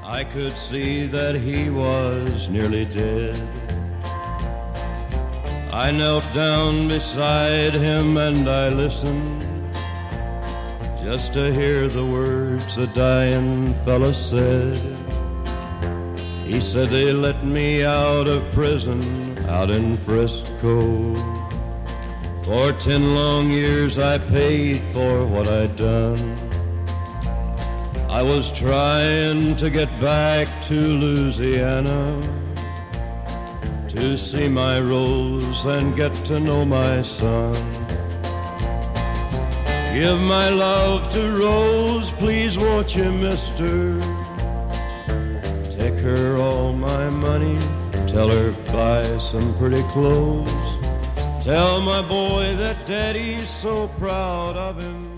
I could see that he was nearly dead. I knelt down beside him and I listened just to hear the words the dying fella said. He said they let me out of prison out in Frisco. For 10 long years I paid for what I'd done. I was trying to get back to Louisiana to see my Rose and get to know my son. Give my love to Rose, please won't you, mister? Take her all my money, tell her buy some pretty clothes. Tell my boy that daddy's so proud of him.